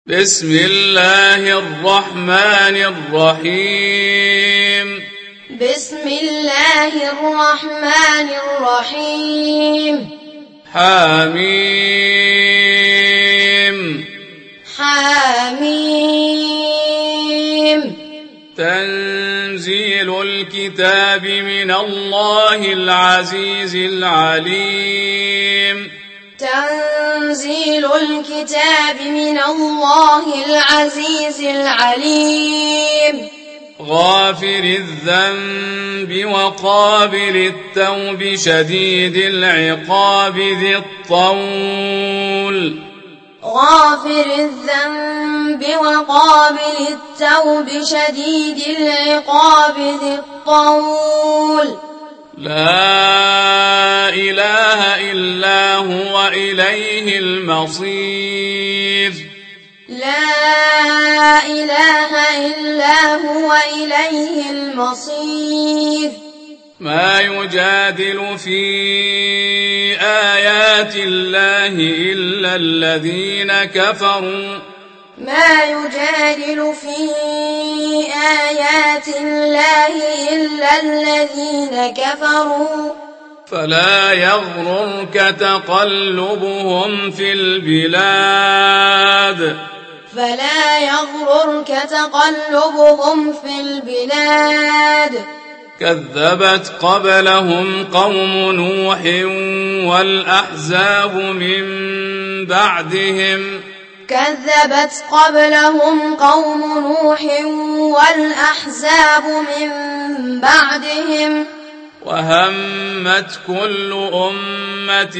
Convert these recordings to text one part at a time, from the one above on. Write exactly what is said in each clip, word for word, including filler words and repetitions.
بسم الله الرحمن الرحيم بسم الله الرحمن الرحيم حميم حميم تنزيل الكتاب من الله العزيز العليم تنزيل الكتاب من الله العزيز العليم غافر الذنب وقابل التوب شديد العقاب ذي الطول غافر الذنب وقابل التوب شديد العقاب ذي الطول لا إله إلا هو إليه المصير لا إله إلا هو إليه المصير ما يجادل في آيات الله إلا الذين كفروا ما يجادل في آيات الله إلا الذين كفروا فلا يغررك تقلبهم في البلاد فلا يغررك تقلبهم في البلاد كذبت قبلهم قوم نوح والأحزاب من بعدهم كذبت قبلهم قوم نوح والأحزاب من بعدهم وهمت كل أمة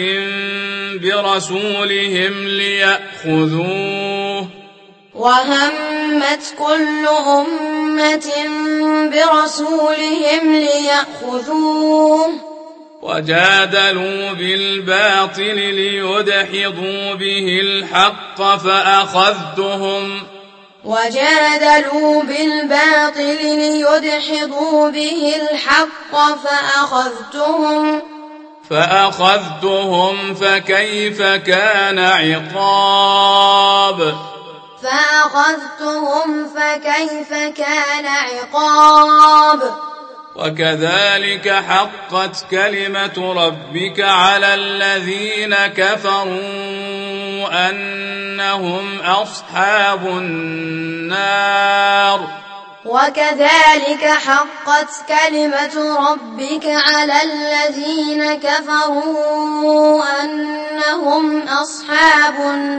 برسولهم ليأخذوه وهمت كل أمة برسولهم ليأخذوه وجادلوا بالباطل ليدحضوا به الحق فأخذتهم وجادلوا بالباطل ليدحضوا به الحق فأخذتهم فأخذتهم فكيف كان عقاب فأخذتهم فكيف كان عقاب وكذلك حقت كلمة ربك على الذين كفروا أنهم أصحاب النار وكذلك حقت كلمة ربك على الذين كفروا أنهم أصحاب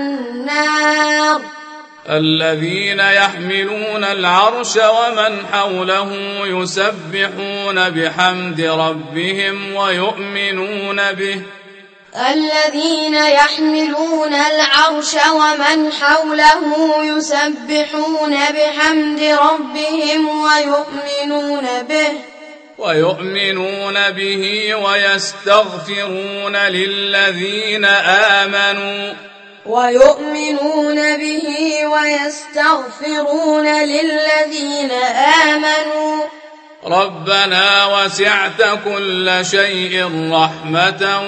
النار الذين يحملون العرش ومن حوله يسبحون بحمد ربهم ويؤمنون به الذين يحملون العرش ومن حوله يسبحون بحمد ربهم ويؤمنون به ويؤمنون به ويستغفرون للذين آمنوا ويؤمنون به ويستغفرون للذين آمنوا ربنا وسعت كل شيء رحمة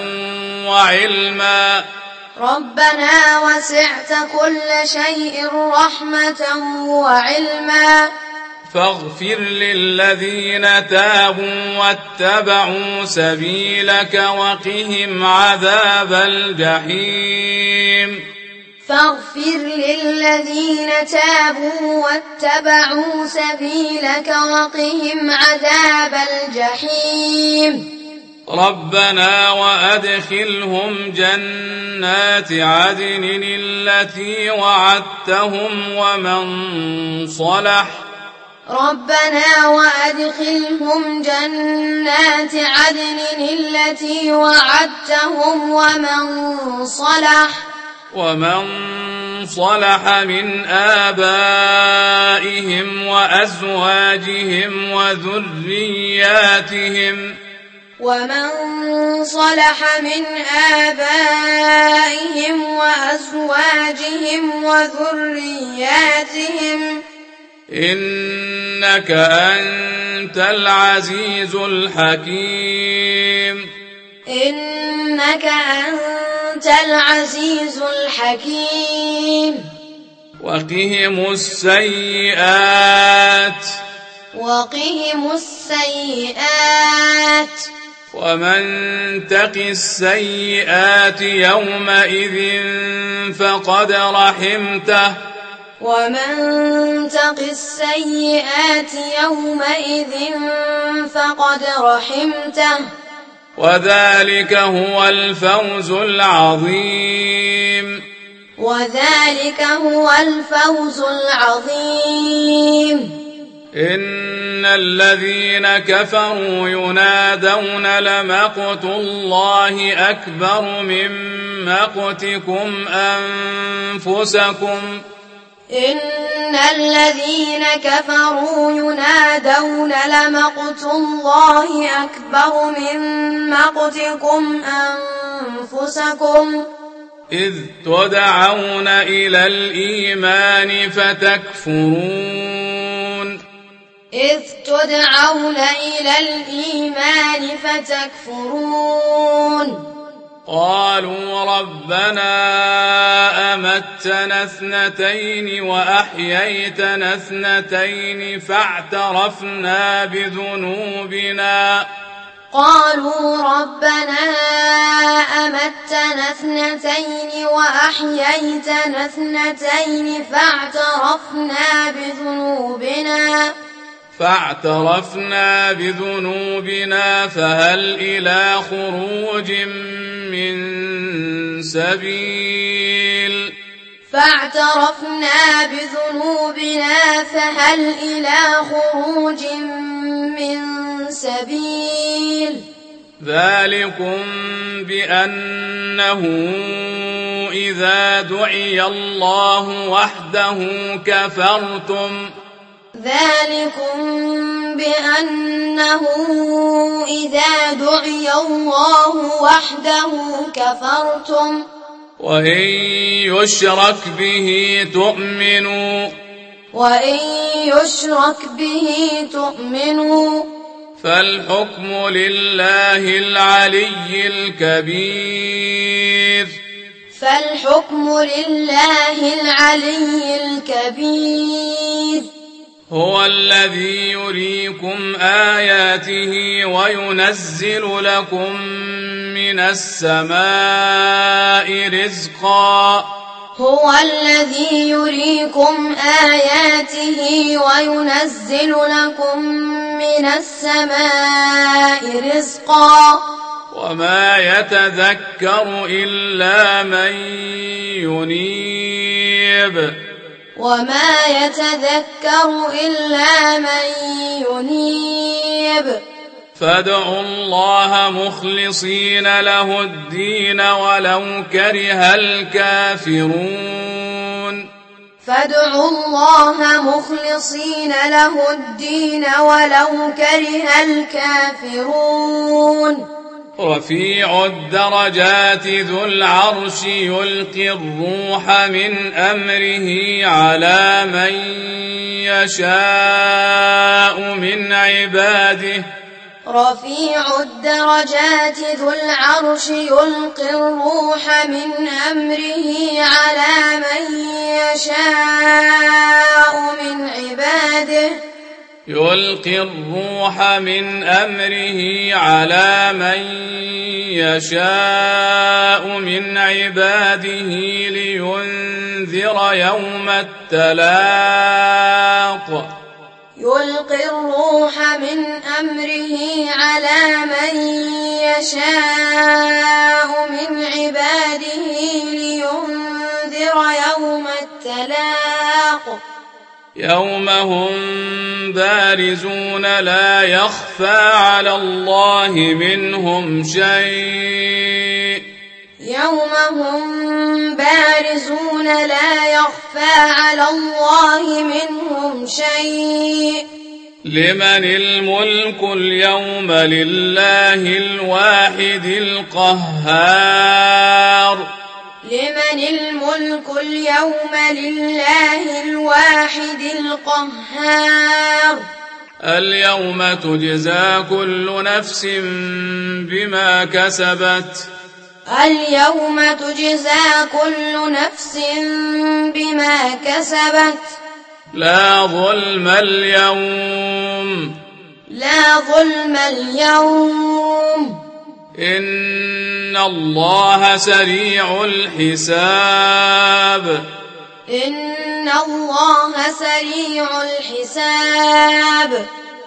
وعلما ربنا وسعت كل شيء رحمة وعلما فاغفر للذين تابوا واتبعوا سبيلك وقهم عذاب الجحيم فاغفر للذين تابوا واتبعوا سبيلك وقهم عذاب الجحيم ربنا وأدخلهم جنات عدن التي وعدتهم ومن صلح ربنا وأدخلهم جنات عدن التي وعدتهم ومن صلح ومن صلح من آبائهم وأزواجهم وذرياتهم ومن صلح من آبائهم وأزواجهم وذرياتهم إنك أنت العزيز الحكيم إنك أنت العزيز الحكيم وقهم السيئات وقهم السيئات ومن تق السيئات يومئذ فقد رحمته ومن تق السيئات يومئذ فقد رحمته وذلك هو الفوز العظيم وذلك هو الفوز العظيم إن الذين كفروا ينادون لمقت الله أكبر من مقتكم أنفسكم إن الذين كفروا ينادون لمقت الله أكبر من مقتكم أنفسكم إذ تدعون إلى الإيمان فتكفرون إذ تدعون إلى الإيمان فتكفرون قالوا ربنا أمتنا اثنتين وأحييتنا اثنتين فاعترفنا بذنوبنا قالوا ربنا أمتنا اثنتين وأحييتنا اثنتين فاعترفنا بذنوبنا فاعترفنا بذنوبنا فهل إلى خروج من سبيل فاعترفنا بذنوبنا فهل إلى خروج من سبيل ذلكم بأنه إذا دعي الله وحده كفرتم ذلكم بأنه إذا دعي الله وحده كفرتم وإن يشرك به تؤمنوا وإن يشرك به تؤمنوا فالحكم لله العلي الكبير فالحكم لله العلي الكبير هو الذي يريكم آياته وينزل لكم من السماء رزقا هو الذي يريكم آياته وينزل لكم من السماء رزقا وما يتذكر إلا من ينيب وما يتذكر إلا من ينيب فادعوا الله مخلصين له الدين ولو كره الكافرون فادعوا الله مخلصين له الدين ولو كره الكافرون رفيع الدرجات ذو العرش يلقي الروح من أمره على من يشاء من عباده رفيع الدرجات ذو العرش يلقي الروح من أمره على من يشاء من عباده يلقي الروح من أمره على من يشاء من عباده لينذر يوم التلاق يلقي الروح من أمره على من يشاء من عباده لينذر يوم التلاق يوم هم بارزون لا يخفى على الله منهم شيء يوم هم بارزون لا يخفى على الله منهم شيء لمن الملك اليوم لله الواحد القهار لمن الملك اليوم لله الواحد القهار اليوم تجزى كل نفس بما كسبت اليوم تجزى كل نفس بما كسبت لا ظلم اليوم لا ظلم اليوم إن الله سريع الحساب إن الله سريع الحساب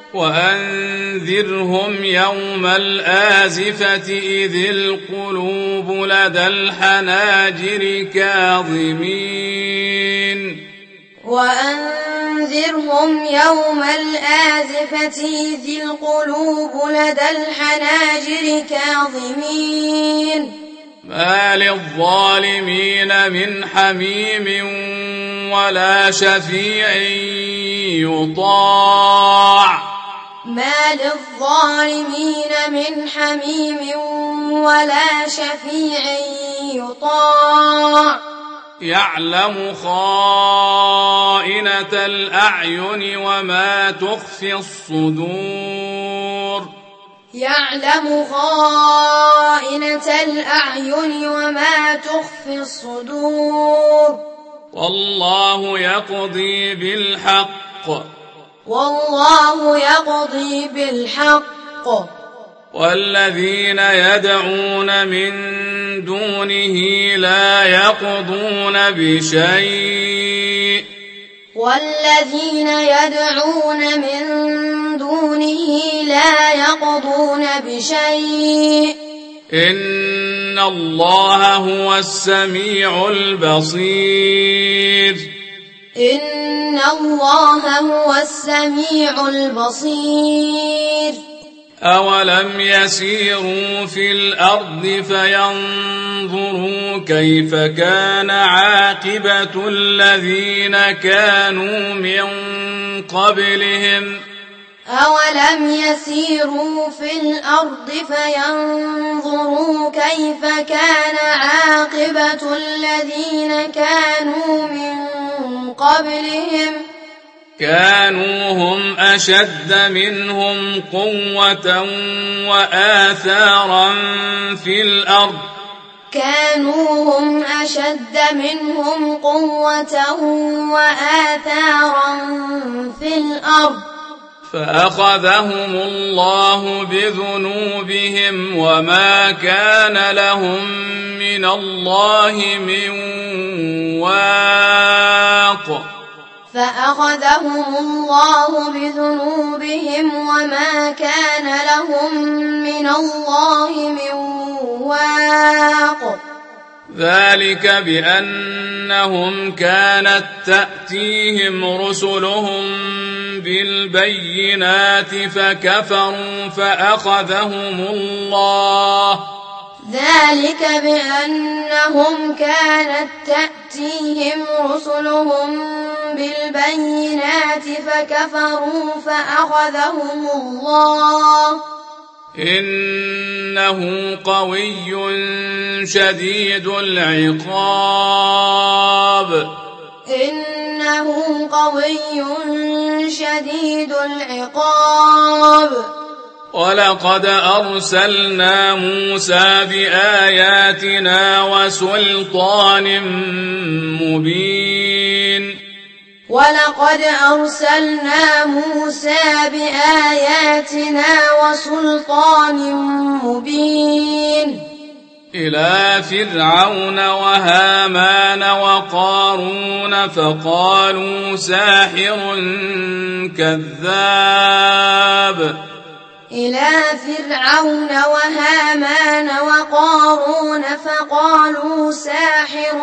وأنذرهم يوم الآزفة إذ القلوب لدى الحناجر كاظمين وأنذرهم يوم الآزفة إذ القلوب لدى الحناجر كاظمين ما للظالمين من حميم ولا شفيع يطاع ما للظالمين من حميم ولا شفيع يطاع يعلم خائنة الأعين وما تخفي الصدور يعلم خائنة الأعين وما تخفي الصدور والله يقضي بالحق والله يقضي بالحق والذين يدعون من دونه لا يقضون بشيء والذين يدعون من دونه لا يقضون بشيء إن الله هو السميع البصير إن الله هو السميع البصير أولم يسيروا في الأرض فينظروا كيف كان عاقبة الذين كانوا من قبلهم أولم يسيروا في الأرض فينظروا كيف كان عاقبة الذين كانوا من قبلهم كانوا هم أشد منهم قوة وآثارا في الأرض كانوا هم أشد منهم قوة وآثارا في الأرض فأخذهم الله بذنوبهم وما كان لهم من الله من واق فأخذهم الله بذنوبهم وما كان لهم من الله من واق ذلك بأنهم كانت تأتيهم رسلهم بالبينات فكفروا فأخذهم الله ذلك بأنهم كانت تأتيهم رسلهم بالبينات فكفروا فأخذهم الله إنه قوي شديد العقاب إنه قوي شديد العقاب ولقد أرسلنا موسى بآياتنا وسلطان مبين ولقد أرسلنا موسى بآياتنا وسلطان مبين إلى فرعون وهامان وقارون فقالوا ساحر كذاب إلى فرعون وهامان وقارون فقالوا ساحر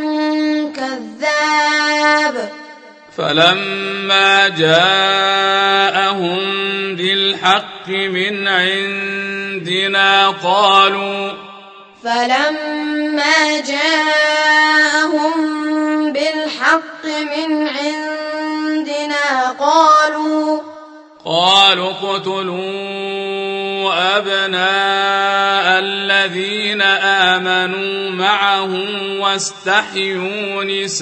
كذاب فلما جاءهم بالحق من عندنا قالوا فلما جاءهم بالحق من عندنا قالوا قالوا اقتلوا أبناء الذين آمنوا معه واستحيوا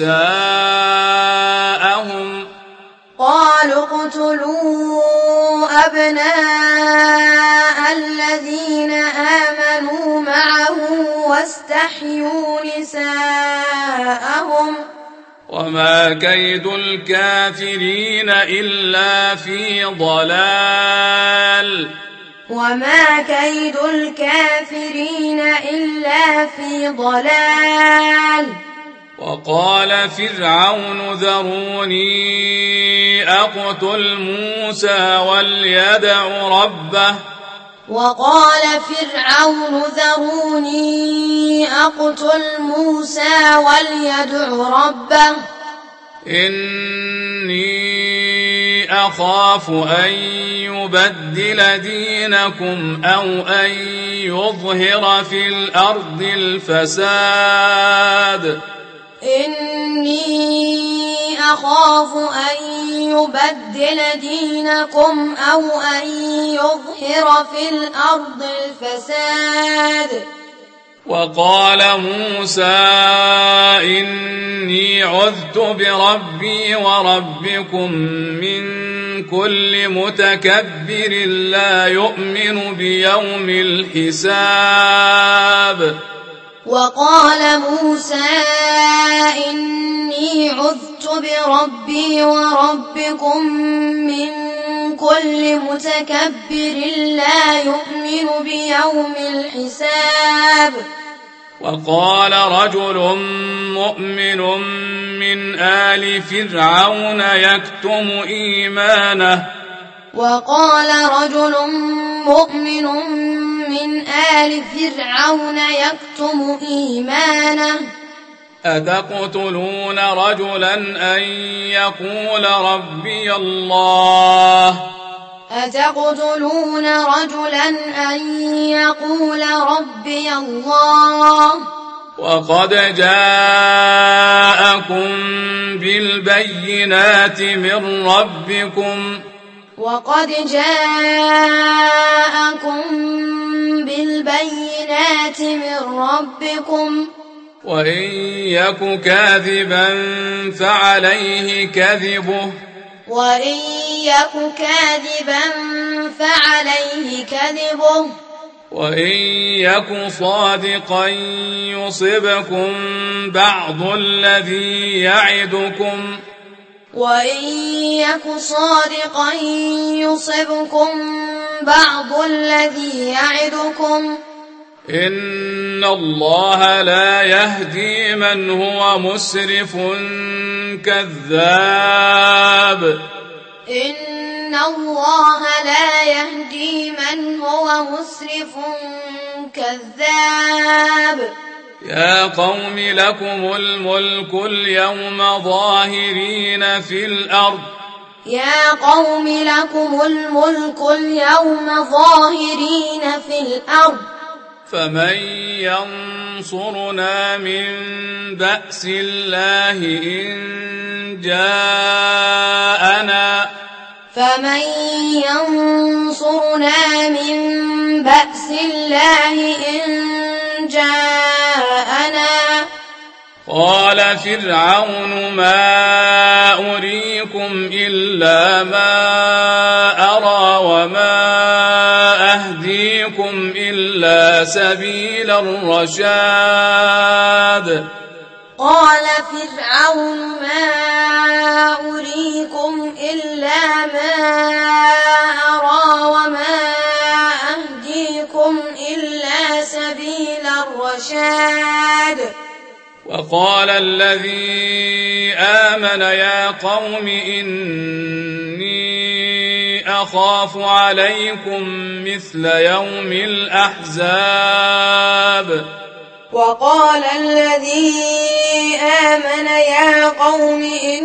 نساءهم قالوا اقتلوا أبناء الذين آمنوا معه واستحيوا نساءهم وما كيد الكافرين إلا في ضلال وما كيد الكافرين إلا في ضلال وقال فرعون ذروني أقتل موسى وليدع ربه وقال فرعون ذروني أقتل موسى وليدع ربه إني أخاف أن يبدل دينكم أو أن يظهر في الأرض الفساد إني أخاف أن يبدل دينكم أو أن يظهر في الأرض الفساد وقال موسى إني عذت بربي وربكم من كل متكبر لا يؤمن بيوم الحساب وقال موسى إني عذت بربي وربكم من كل متكبر لا يؤمن بيوم الحساب وقال رجل مؤمن من آل فرعون يكتم إيمانه وقال رجل مؤمن من آل فرعون يكتم إيمانه أتقتلون رجلا أن يقول ربي الله أتقتلون رجلا أن يقول ربي الله وقد جاءكم بالبينات من ربكم وقد جاءكم بالبينات من ربكم وإن يك كاذبا فعليه كذبه وإن يك كاذبا فعليه كذبه وإن يك صادقا يصبكم بعض الذي يعدكم وإن يك صادقا يصبكم بعض الذي يعدكم إن الله لا يهدي من هو مسرف كذاب إن الله لا يهدي من هو مسرف كذاب يا قوم لكم الملك اليوم ظاهرين في الأرض يا قوم لكم الملك اليوم ظاهرين في الأرض فمن ينصرنا من بأس الله إن جاءنا فمن ينصرنا من بأس الله إن جاءنا قال فرعون ما أريكم إلا ما أرى وما أهديكم إلا سبيل الرشاد قال فرعون ما أريكم إلا ما أرى وما أهديكم إلا سبيل الرشاد وقال الذي آمن يا قوم إني أخاف عليكم مثل يوم الأحزاب وقال الذي آمن يا قوم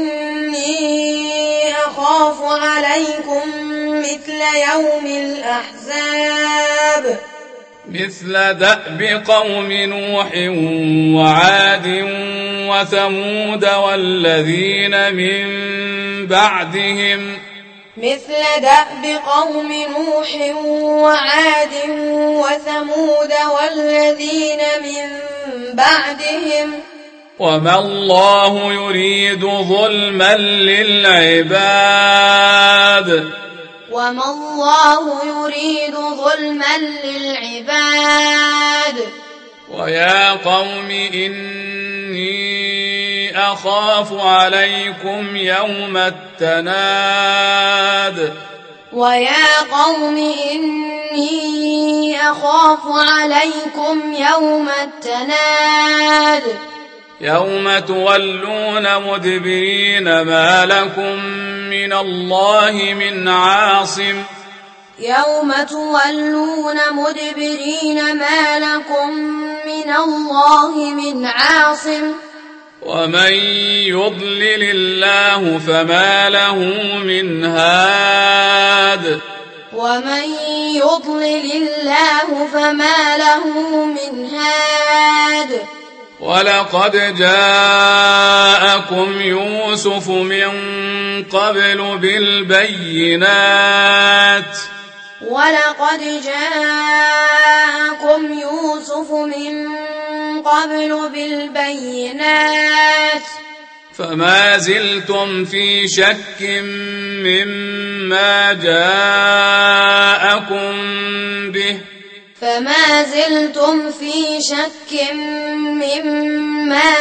إني أخاف عليكم مثل يوم الأحزاب مثل دأب قوم نوح وعاد وثمود والذين من بعدهم مثل دأب قوم نوح وعاد وثمود والذين من بعدهم وما الله يريد ظلما للعباد وما الله يريد ظلما للعباد ويا قوم إني أخاف عليكم يوم التناد ويا قوم إني أخاف عليكم يوم التناد يوم تولون مدبرين ما لكم من الله من عاصم يوم تولون مدبرين ما لكم من الله من عاصم ومن يضلل الله فما له من هاد ومن يضلل الله فما له من هاد ولقد جاءكم يوسف من قبل بالبينات ولقد جاءكم يوسف من قبل بالبينات فما زلتم في شك مما جاءكم به فما زلتم في شك مما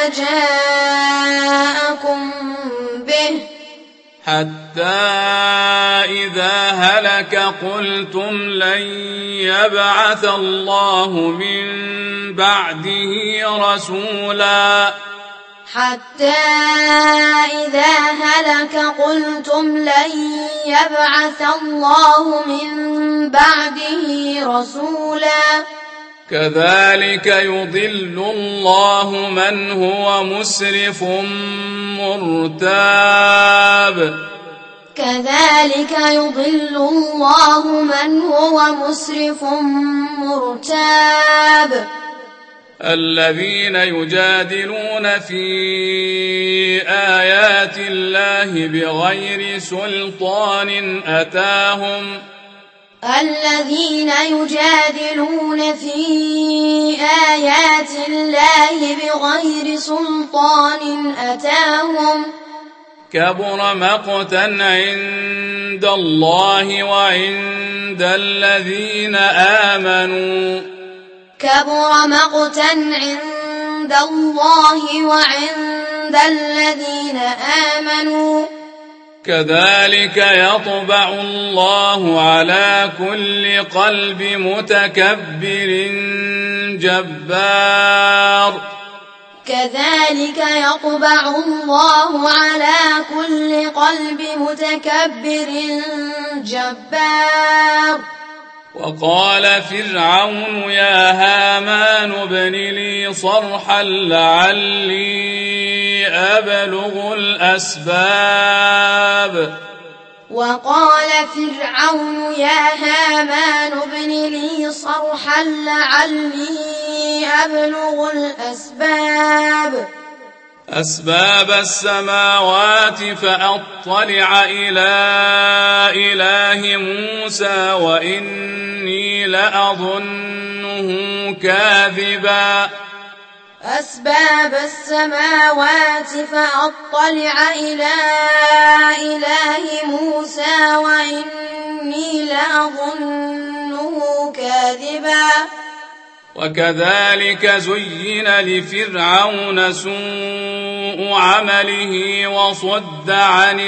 جاءكم به حتى إذا هلك قلتم لن يبعث الله من بعده رسولا حتى إذا هلك قلتم لن يبعث الله من بعده رسولا كذلك يضل الله من هو مسرف مرتاب كذلك يضل الله من هو مسرف مرتاب الذين يجادلون في آيات الله بغير سلطان أتاهم الذين يجادلون في آيات الله بغير سلطان أتاهم كبر مقتا عند الله وعند الذين آمنوا كبر مقتا عند الله وعند الذين آمنوا كذلك يطبع الله على كل قلب متكبر جبار كذلك يطبع الله على كل قلب متكبر جبار وقال فرعون يا هامان ابن لي صرحا لعلي أبلغ الأسباب وقال فرعون يا هامان ابن لي صرحا لعلي أبلغ الأسباب أسباب السماوات فأطلع إلى إله موسى وإني لأظنه كاذبا أسباب السماوات فأطلع إلى إله موسى وإني لأظنه كاذبا وكذلك زين لفرعون سوء عمله وصد عن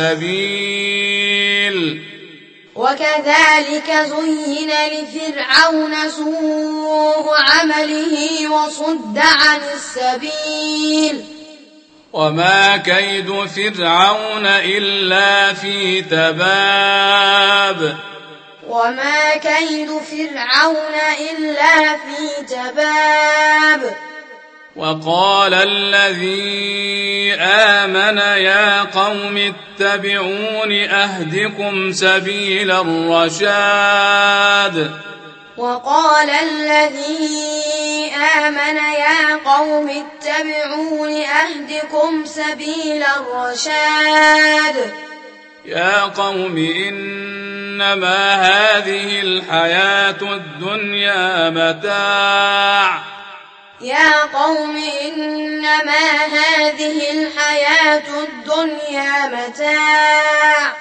السبيل وكذلك زين لفرعون سوء عمله وصد عن السبيل وما كيد فرعون إلا في تباب وما كيد فرعون إلا في تباب وقال الذي آمن يا قوم اتبعون أهدكم سبيل الرشاد وقال الذي آمن يا قوم اتبعون أهدكم سبيل الرشاد يا قوم إنما هذه الحياة الدنيا متاع يا قوم إنما هذه الحياة الدنيا متاع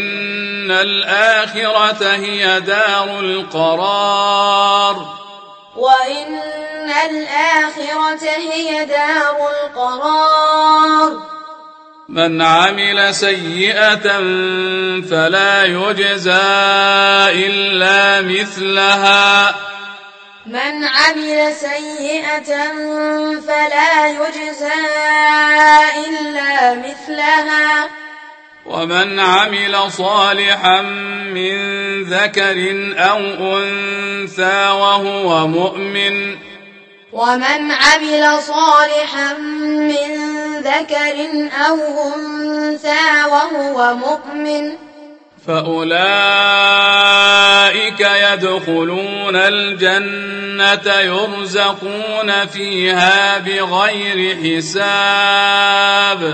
وإن الآخرة هي دار القرار وإن الآخرة هي دار القرار من عمل سيئة فلا يجزى إلا مثلها من عمل سيئة فلا يجزى إلا مثلها ومن عمل صالحا من ذكر أو أنثى وهو مؤمن ومن عمل صالحا من ذكر أو أنثى وهو مؤمن فأولئك يدخلون الجنة يرزقون فيها بغير حساب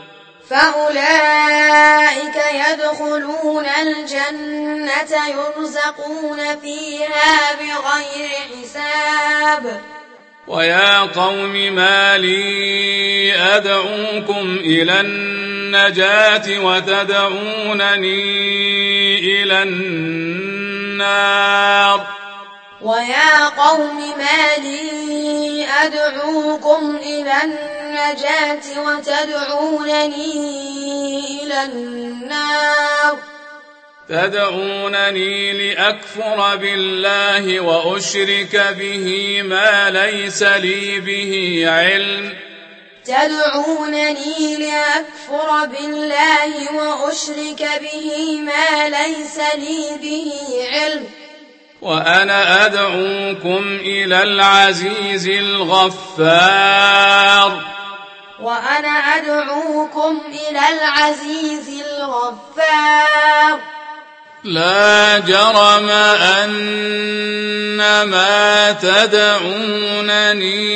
فأولئك يدخلون الجنة يرزقون فيها بغير حساب ويا قوم ما لي أدعوكم إلى النجاة وتدعونني إلى النار ويا قوم ما لي أدعوكم إلى النجاة وتدعونني إلى النار تدعونني لأكفر بالله وأشرك به ما ليس لي به علم تدعونني لأكفر بالله وأشرك به ما ليس لي به علم وأنا أدعوكم إلى العزيز الغفار وأنا أدعوكم إلى العزيز الغفار لا جرم أن ما تدعونني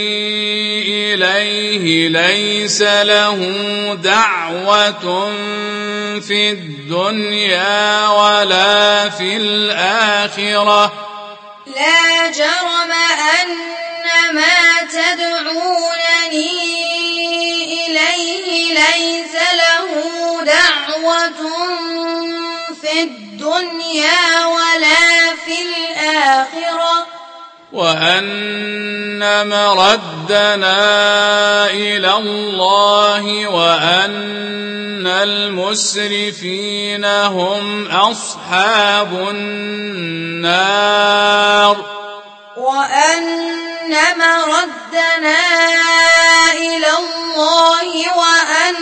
إليه ليس له دعوة في الدنيا ولا في الآخرة لا جرم أن ما تدعونني إليه ليس له دعوة في الدنيا ولا في الآخرة وأن مردنا إلى الله وأن المسرفين هم أصحاب النار وأن مردنا إلى الله وأن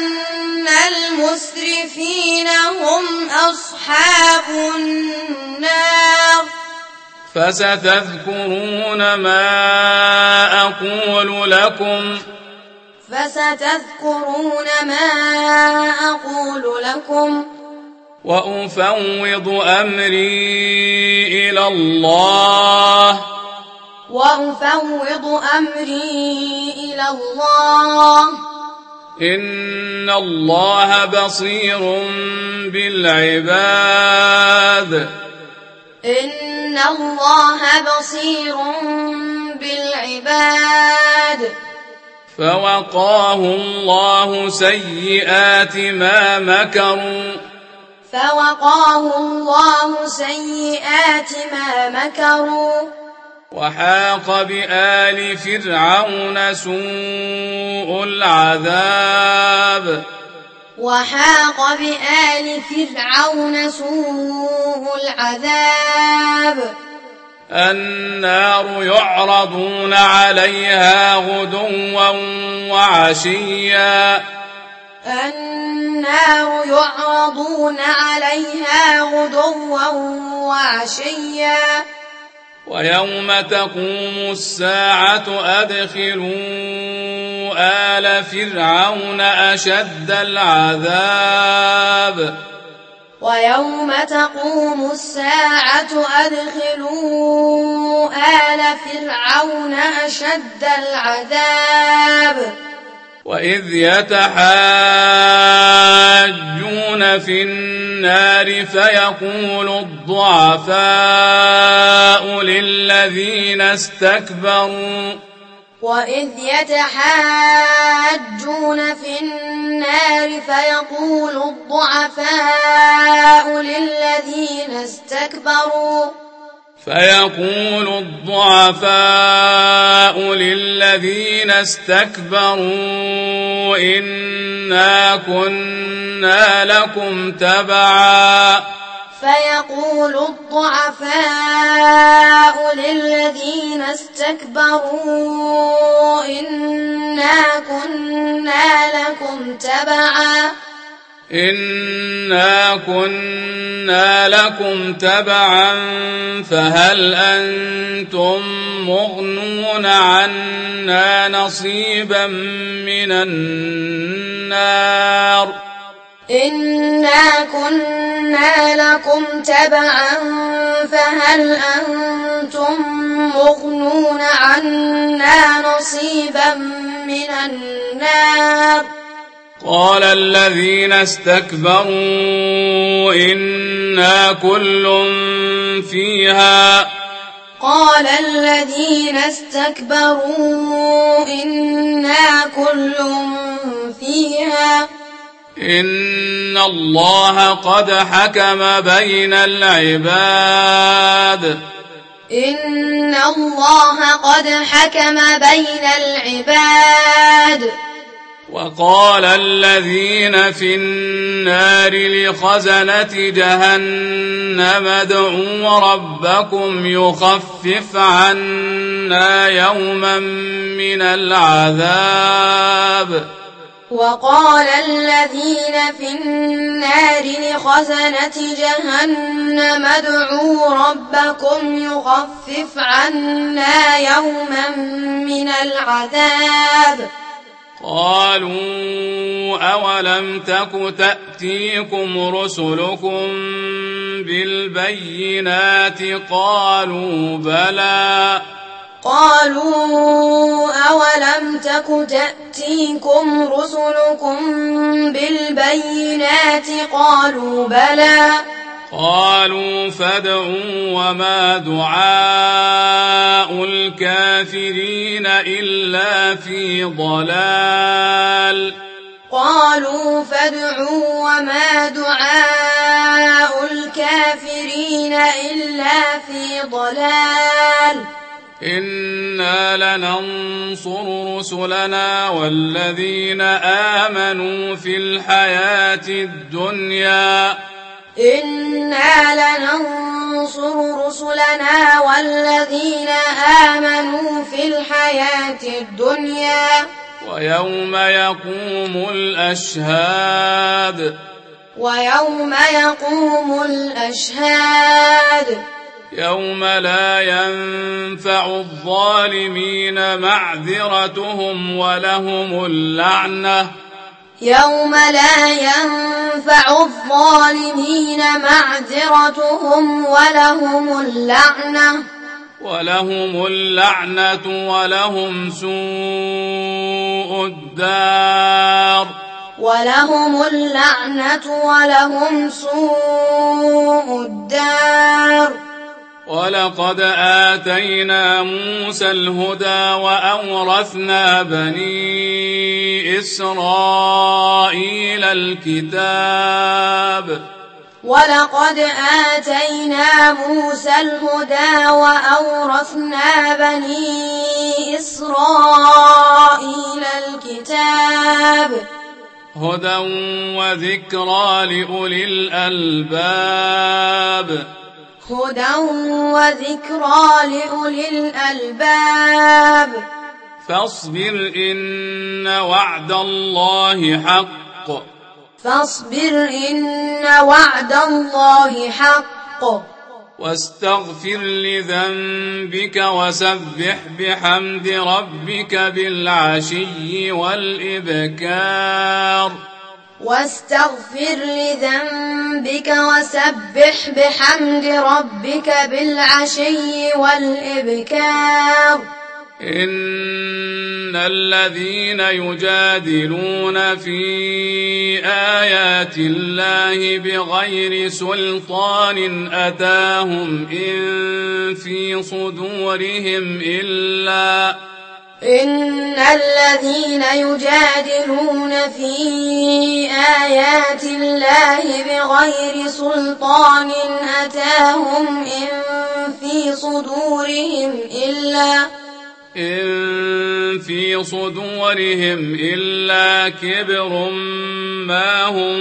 المسرفين هم أصحاب النار فستذكرون ما أقول لكم فستذكرون ما أقول لكم وأفوض أمري إلى الله وأفوض أمري إلى الله إن الله بصير بالعباد إن الله بصير بالعباد فوقاه الله سيئات ما مكروا فوقاه الله سيئات ما مكروا وحاق بآل فرعون سوء العذاب وحاق بآل فرعون سوء العذاب النار يعرضون عليها غدوا وعشيا النار يعرضون عليها غدوا وعشيا ويوم تقوم الساعة أدخلوا آل فرعون أشد العذاب ويوم تقوم الساعة أدخلوا آل فرعون أشد العذاب وإذ يتحاجون في النار فيقول الضعفاء للذين استكبروا وإذ يتحاجون في النار فيقول الضعفاء للذين استكبروا فيقول الضعفاء للذين استكبروا إنا كنا لكم تبعا فيقول الضعفاء للذين استكبروا إنا كنا لكم تبعا إنا كنا لكم تبعا فهل أنتم مغنون عنا نصيبا من النار إنا كنا لكم تبعا فهل أنتم مغنون عنا نصيبا من النار قال الذين استكبروا إنا كل فيها قال الذين استكبروا إنا كل فيها إن الله قد حكم بين العباد إن الله قد حكم بين العباد وقال الذين في النار لخزنة جهنم ادعوا ربكم يخفف عنا يوما من العذاب وقال الذين في النار لخزنة جهنم ادعوا ربكم يخفف عنا يوما من العذاب قالوا أولم تك تأتيكم رسلكم بالبينات قالوا بلى قالوا أولم تك تأتيكم رسلكم بالبينات قالوا بلى قالوا فادعوا وما دعاء الكافرين إلا في ضلال قالوا فادعوا وما دعاء الكافرين إلا في ضلال إنا لننصر رسلنا والذين آمنوا في الحياة الدنيا إنا لننصر رسلنا والذين آمنوا في الحياة الدنيا ويوم يقوم الأشهاد ويوم يقوم الأشهاد يوم لا ينفع الظالمين معذرتهم ولهم اللعنة يوم لا ينفع الظالمين معذرتهم ولهم اللعنة ولهم اللعنة ولهم سوء الدار ولهم اللعنة ولهم سوء الدار ولقد آتينا موسى الهدى وأورثنا بني إسرائيل الكتاب ولقد آتينا موسى الهدى وأورثنا بني إسرائيل الكتاب هدى وذكرى لأولي الألباب هدى وذكرى لأولي الألباب فاصبر إن وعد الله حق فاصبر إن وعد الله حق واستغفر لذنبك وسبح بحمد ربك بالعشي والإبكار واستغفر لذنبك وسبح بحمد ربك بالعشي والإبكار إن الذين يجادلون في آيات الله بغير سلطان أتاهم إن في صدورهم إلا إن الذين يجادلون في آيات الله بغير سلطان أتاهم إن في صدورهم إلا إن في صدورهم إلا كبر ما هم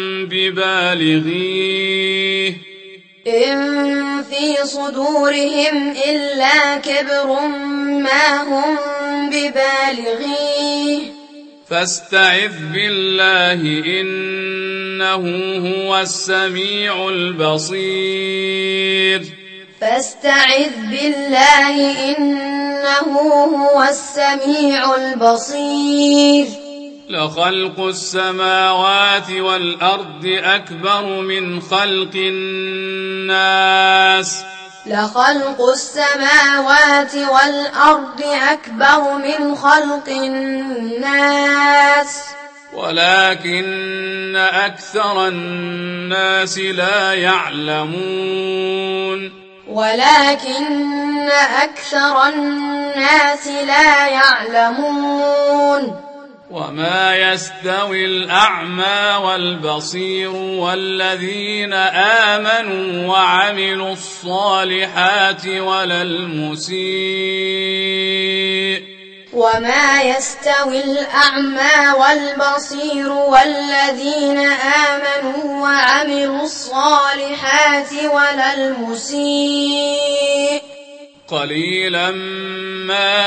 ببالغيه إن في صدورهم إلا كبر ما هم ببالغيه فاستعذ بالله إنه هو السميع البصير فاستعذ بالله إنه هو السميع البصير لخلق السماوات والأرض أكبر من خلق الناس لخلق السماوات والأرض أكبر من خلق الناس ولكن أكثر الناس لا يعلمون ولكن أكثر الناس لا يعلمون وما يستوي الأعمى والبصير والذين آمنوا وعملوا الصالحات ولا المسيء وما يستوي الأعمى والبصير والذين آمنوا وعملوا الصالحات ولا المسيء قليلا ما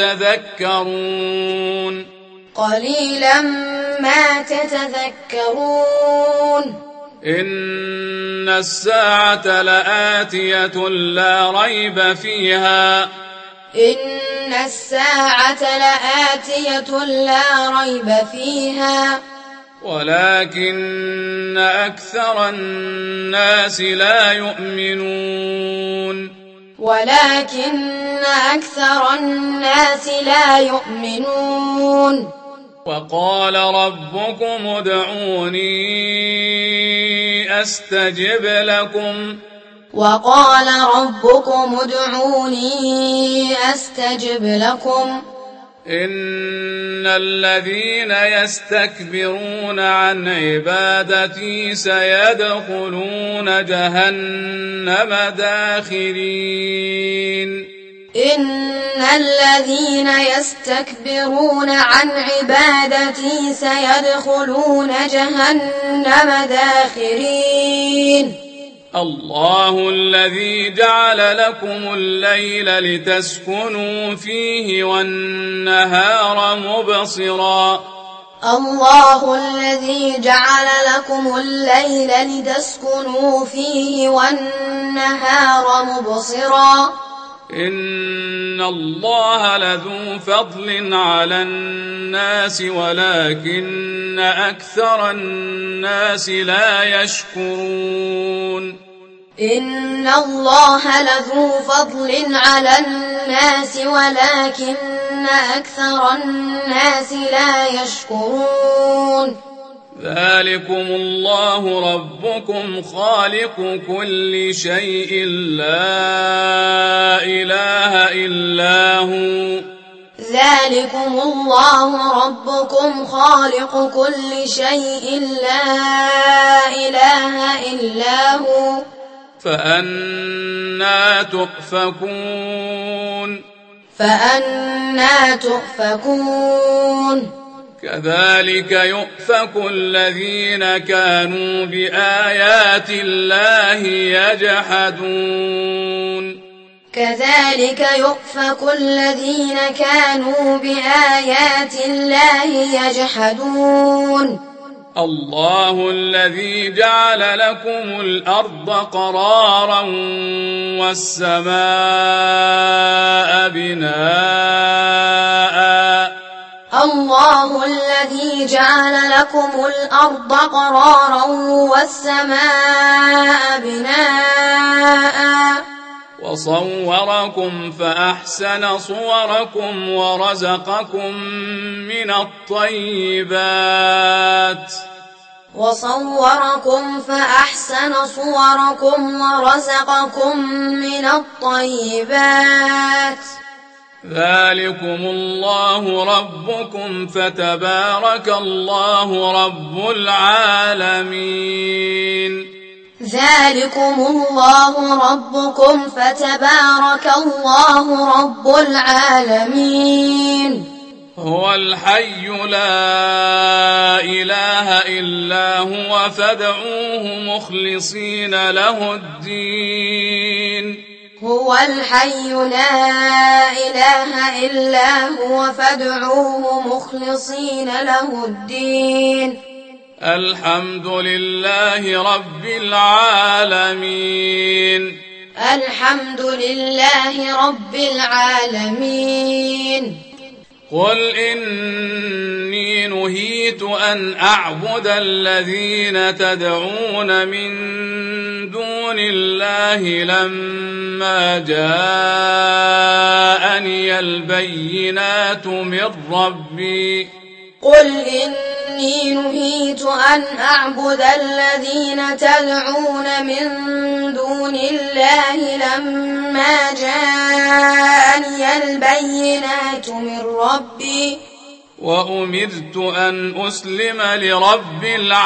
تتذكرون قليلا ما تتذكرون إن الساعة لآتية لا ريب فيها إن الساعة لآتية لا ريب فيها ولكن أكثر الناس لا يؤمنون ولكن أكثر الناس لا يؤمنون وقال ربكم ادعوني أستجب لكم وقال ربكم ادعوني أستجب لكم إن الذين يستكبرون عن عبادتي سيدخلون جهنم داخرين إن الذين يستكبرون عن عبادتي سيدخلون جهنم داخرين الله الذي جعل لكم الليل لتسكنوا فيه والنهار مبصرا الله الذي جعل لكم الليل لتسكنوا فيه والنهار مبصرا إن الله لذو فضل على الناس ولكن أكثر الناس لا يشكرون إن الله لذو فضل على الناس ولكن أكثر الناس لا يشكرون ذلكم الله ربكم خالق كل شيء لا إله إلا هو ذلكم الله ربكم خالق كل شيء لا إله إلا هو فأنا تؤفكون فأنا تؤفكون كذلك يؤفك الذين كانوا بآيات الله يجحدون كذلك يؤفك الذين كانوا بآيات الله يجحدون الله الذي جعل لكم الأرض قرارا والسماء بناء الله الذي جعل لكم الأرض قرارا والسماء بناء وصوركم فأحسن صوركم ورزقكم من الطيبات وصوركم فأحسن صوركم ورزقكم من الطيبات ذلكم الله ربكم فتبارك الله رب العالمين ذلكم الله ربكم فتبارك الله رب العالمين هو الحي لا إله إلا هو فادعوه مخلصين له الدين هو الحي لا إله إلا هو فادعوه مخلصين له الدين الحمد لله رب العالمين الحمد لله رب العالمين قل إني نهيت أن أعبد الذين تدعون من دون الله لما جاءني البينات من ربي قل إني نهيت أن أعبد الذين تدعون من دون الله لما جاءني البينات من ربي وأمرت أن أسلم لرب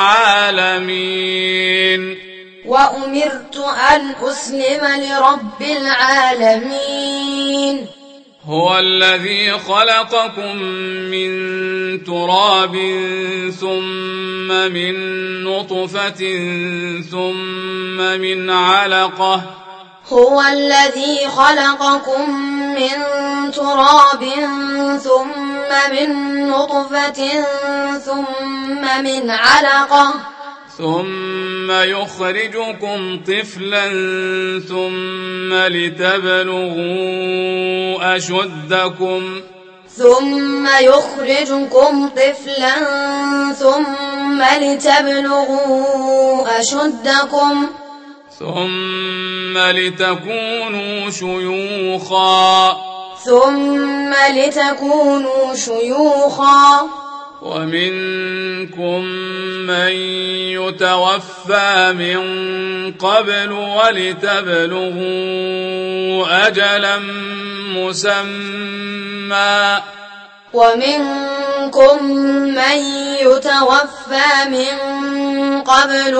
العالمين وأمرت أن أسلم لرب العالمين هو الذي خلقكم من تراب ثم من نطفة ثم من علقة هو الذي خلقكم من تراب ثم من نطفة ثم من علقة ثم يخرجكم طفلا ثم لتبلغوا أشدكم ثم يخرجكم طفلا ثم لتبلغوا أشدكم ثم لتكونوا شيوخا ثم لتكونوا شيوخا ومنكم من يتوفى من قبل ولتبلغوا أجلا مسمى ومنكم من يتوفى من قبل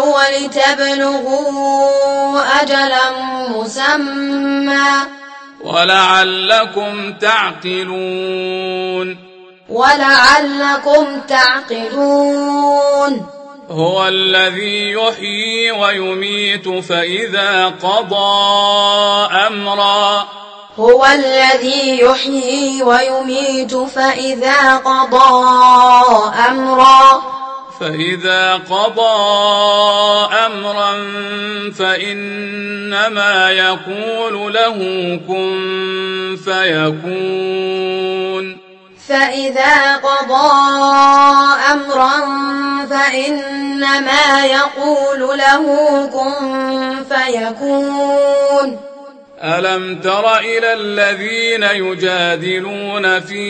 ولتبلغوا أجلا مسمى ولعلكم تعقلون ولعلكم تعقلون هو الذي يحيي ويميت فإذا قضى أمرا هو الذي يحيي ويميت فإذا قضى أمرا فإذا قضى أمرا فإنما يقول له كن فيكون فإذا قضى أمرا فإنما يقول له كن فيكون ألم تر إلى الذين يجادلون في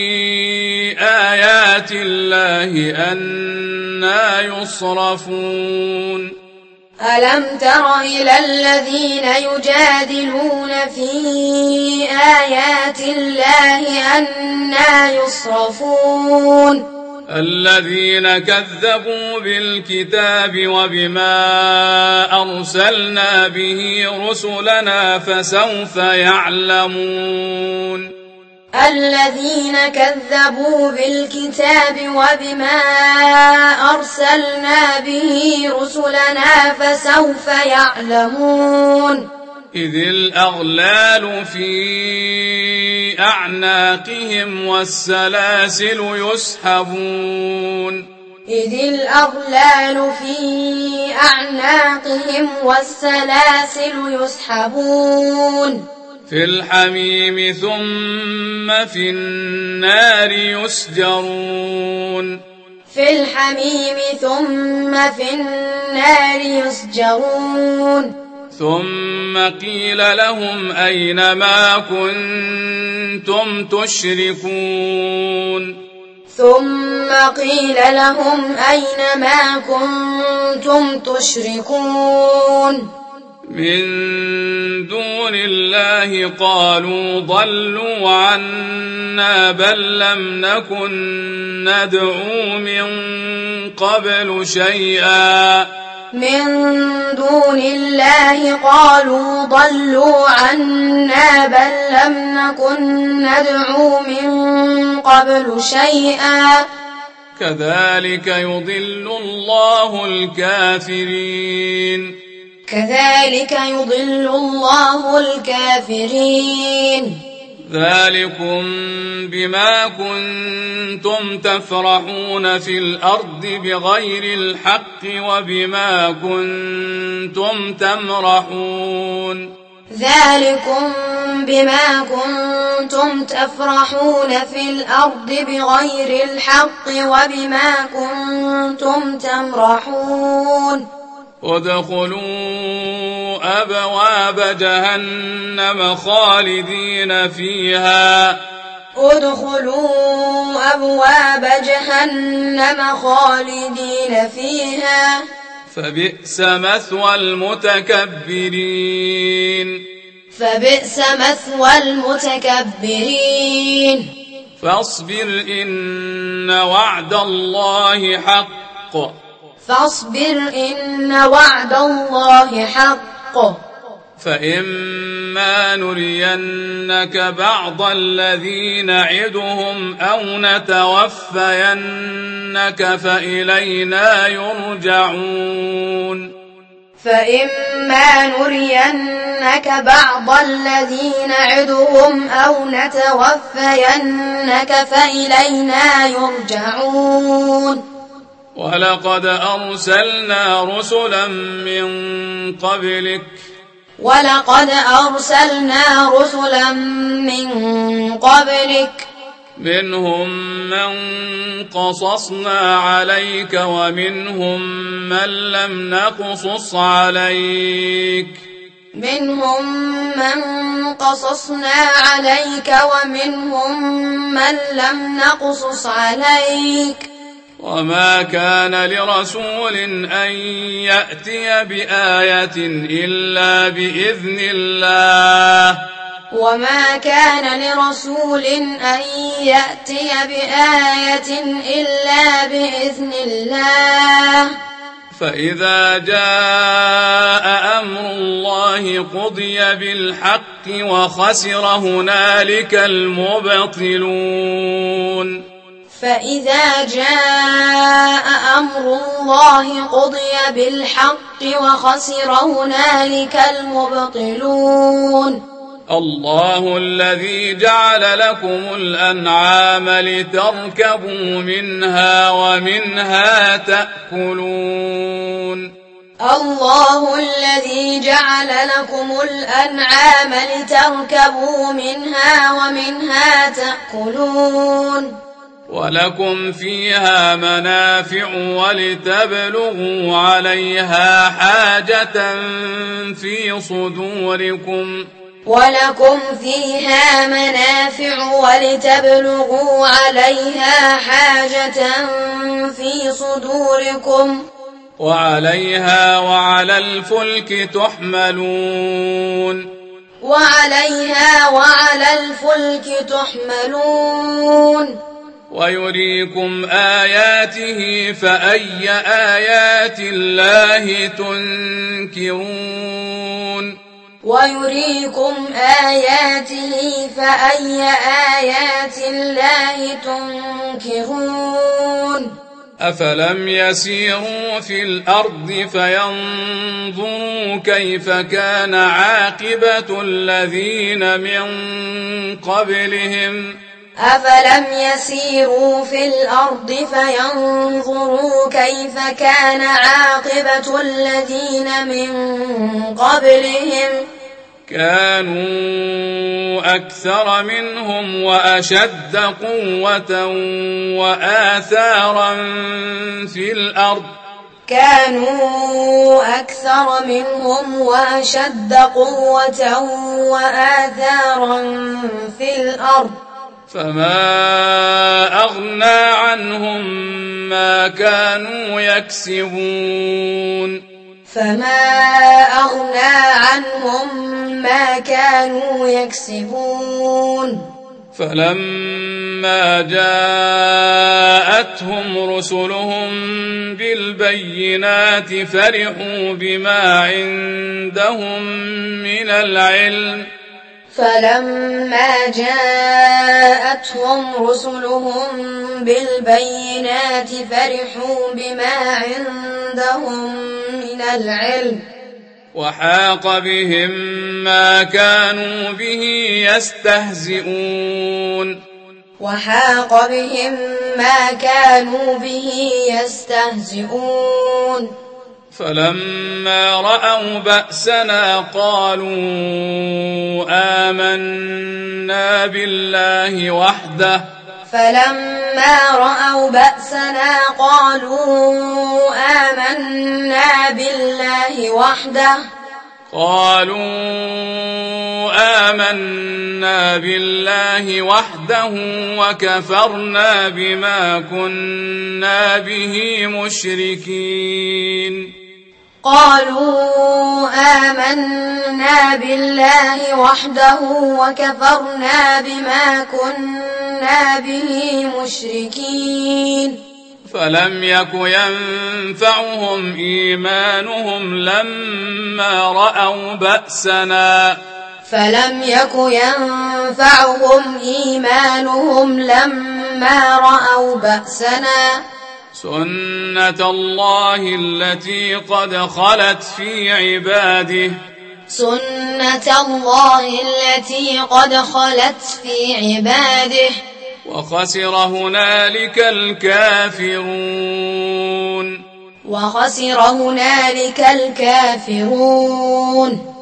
آيات الله أنى يصرفون ألم تر إلى الذين يجادلون في آيات الله أنى يصرفون الذين كذبوا بالكتاب وبما أرسلنا به رسلنا فسوف يعلمون الذين كذبوا بالكتاب وبما أرسلنا به رسلنا فسوف يعلمون إذ الأغلال في أعناقهم والسلاسل يسحبون إذ الأغلال في أعناقهم والسلاسل يسحبون في الحميم ثم في النار يسجرون في الحميم ثم في النار يسجرون ثم قيل لهم أين ما كنتم تشركون ثم قيل لهم أين ما كنتم تشركون من دون الله قالوا ضلوا عنا بل لم نكن ندعو من قبل شيئا من دون الله قالوا ضلوا عنا بل لم نكن ندعو من قبل شيئا كذلك يضل الله الكافرين كذلك يضل الله الكافرين ذلكم بما كنتم تفرحون في الأرض بغير الحق وبما كنتم تمرحون ذلكم بما كنتم تفرحون في الأرض بغير الحق وبما كنتم تمرحون ادخلوا أبواب جهنم خالدين فيها ادخلوا أبواب جهنم خالدين فيها فبئس مثوى المتكبرين فبئس مثوى المتكبرين فاصبر إن وعد الله حق فاصبر إن وعد الله حق فإما نرينك بعض الذي نعدهم أو نتوفينك فإلينا يرجعون فإما نرينك بعض الذي نعدهم أو نتوفينك فإلينا يرجعون ولقد أرسلنا رسلا من قبلك ولقد أرسلنا رسلا من قبلك منهم من قصصنا عليك ومنهم من لم نقصص عليك منهم من قصصنا عليك ومنهم من لم نقصص عليك وما كان لرسول أن يأتي بآية إلا بإذن الله وما كان لرسول أن يأتي بآية إلا بإذن الله فإذا جاء أمر الله قضي بالحق وخسر هنالك المبطلون فإذا جاء أمر الله قضي بالحق وخسر هنالك المبطلون الله الذي جعل لكم الأنعام لتركبوا منها ومنها تأكلون الله الذي جعل لكم الأنعام لتركبوا منها ومنها تأكلون ولكم فيها منافع ولتبلغوا عليها حاجة في صدوركم ولكم فيها منافع ولتبلغوا عليها حاجة في صدوركم وعليها وعلى الفلك تحملون وعليها وعلى الفلك تحملون ويريكم آياته فأي آيات الله تنكرون ويريكم آياته فأي آيات الله تنكرون أفلم يسيروا في الأرض فينظروا كيف كان عاقبة الذين من قبلهم أفلم يسيروا في الأرض فينظروا كيف كان عاقبة الذين من قبلهم كانوا أكثر منهم وأشد قوة وآثارا في الأرض كانوا أكثر منهم وأشد قوة وآثارا في الأرض فما أغنى عنهم ما كانوا يكسبون فما أغنى عنهم ما كانوا يكسبون فلما جاءتهم رسلهم بالبينات فرحوا بما عندهم من العلم فلما جاءتهم رسلهم بالبينات فرحوا بما عندهم من العلم وحاق بهم ما كانوا به يستهزئون وحاق بهم ما كانوا به يستهزئون فلما رأوا بأسنا قالوا آمنا بالله وحده فلما رأوا بأسنا قالوا آمنا بالله وحده قالوا آمنا بالله وحده وكفرنا بما كنا به مشركين قالوا آمنا بالله وحده وكفرنا بما كنا به مشركين فلم يك ينفعهم إيمانهم لما رأوا بأسنا فلم يك ينفعهم إيمانهم لما رأوا بأسنا سنة الله التي قد خلت في عباده سنة الله التي قد خلت في عباده وخسر هنالك الكافرون وخسر هنالك الكافرون